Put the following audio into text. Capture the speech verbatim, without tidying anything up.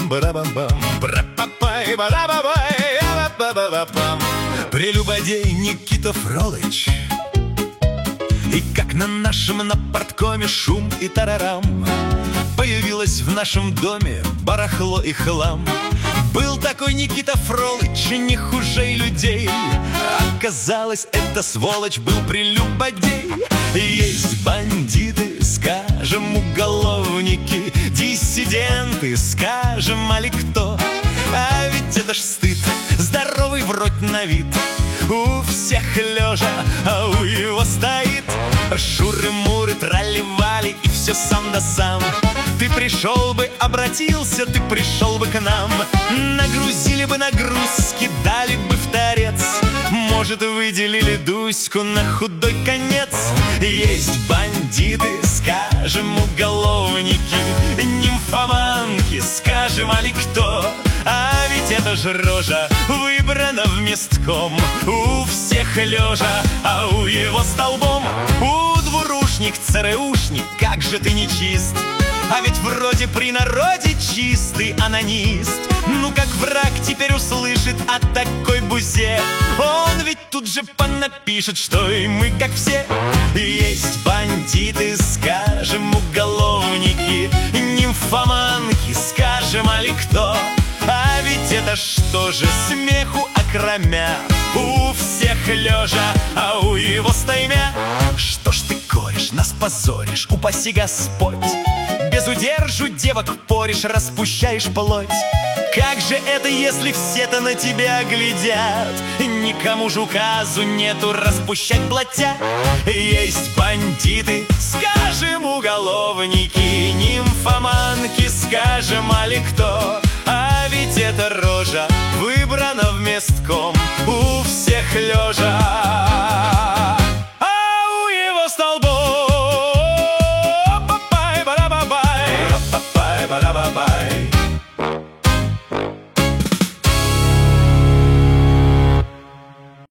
Бра-бам-бам, бра-па-пай, бра-ба-бай, ба-ба-ба-ба-пам. Прелюбодей Никита Фролыч. И как на нашем на парткоме шум и тарарам, появилось в нашем доме барахло и хлам. Был такой Никита Фролыч, не хуже людей. Оказалось, это сволочь был прелюбодей. Есть бандиты, скажем, уголовники, диссиденты, скажем, али кто. А ведь это ж стыд, здоровый вроде на вид, у всех лежа, а у его стоит шуры-муры, тралли-вали, и все сам да сам. Ты пришел бы, обратился, ты пришел бы к нам, нагрузили бы нагрузки, дали бы в торец, может, выделили Дуську на худой конец. Есть бандиты, скажем, уголовники, нимфоманки, скажем, али кто. А ведь это ж рожа выбрана в местком, у всех лежа, а у его столбом. У двурушник, ЦРУшник, как же ты нечист, а ведь вроде при народе чистый анонист. Ну как враг теперь услышит о такой бузе, он ведь тут же понапишет, что и мы как все. Есть бандиты, скажем, уголовники, нимфоманки, скажем, али кто. А ведь это что же смеху окромя, у всех лежа, а у его стоймя. Что ж ты корешь, нас позоришь, упаси Господь, без удержу девок поришь, распущаешь плоть. Как же это, если все-то на тебя глядят? Никому же указу нету распущать плотя. Есть бандиты, скажем, уголовники, нимфоманки, скажем, али кто. А ведь эта рожа выбрана в местком, у всех лежа,